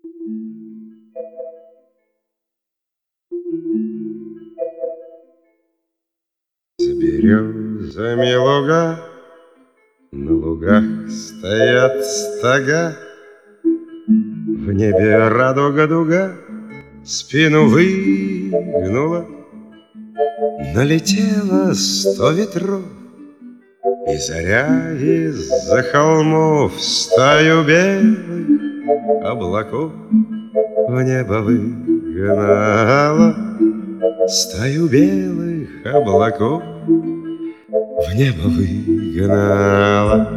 За березами луга, на лугах стоят стога, в небе радуга-дуга спину выгнула. Налетело 100 ветров, и заря из-за холмов стаю белых облаков в небо выгнала. Стаю белых облаков в небо выгнала.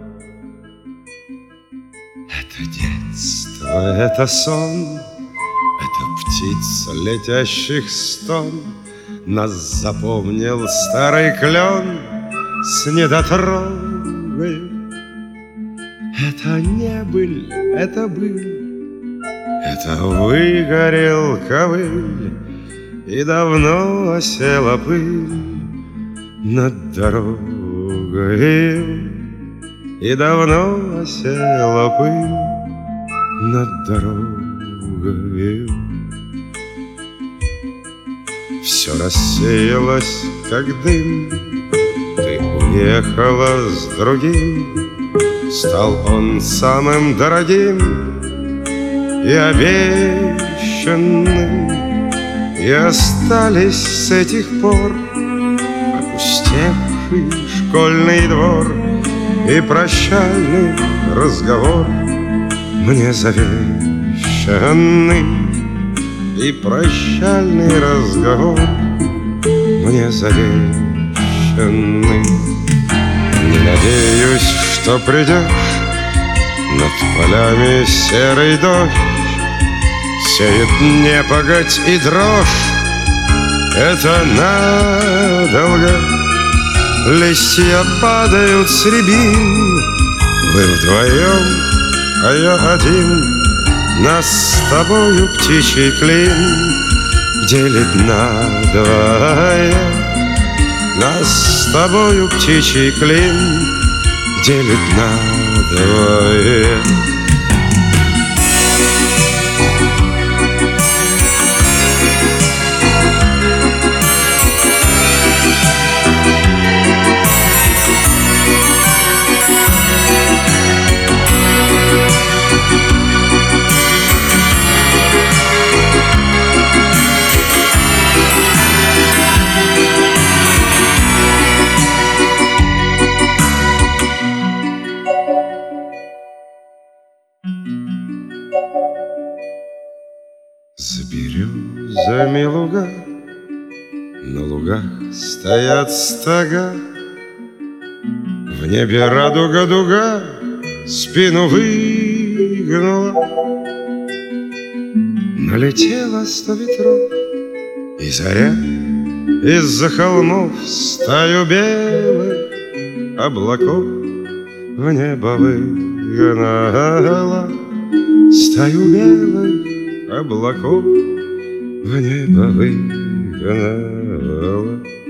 Это детство, это сон, это птиц летящих стон. Нас запомнил старый клен с недотрогою. Это не быль, это быль, это выгорел ковыль, и давно осела пыль над дорогою. И давно осела пыль над дорогою. Все рассеялось, как дым, ты уехала с другим. Стал он самым дорогим и обещанным, и остались с этих пор опустевший школьный двор и прощальный разговор мне завещанный. И прощальный разговор мне завещанный. Не надеюсь, что придешь, над полями серый дождь сеет непогодь и дрожь. Это надолго. Листья падают с рябин, вы вдвоем, а я один. Нас с тобою птичий клин делит надвое. Нас с тобою птичий клин делит надвое. За березами луга, на лугах стоят стога, в небе радуга-дуга спину выгнула. Налетело 100 ветров, и заря из-за холмов стаю белых облаков в небо выгнала. Стаю белых облаков в небо выгнала.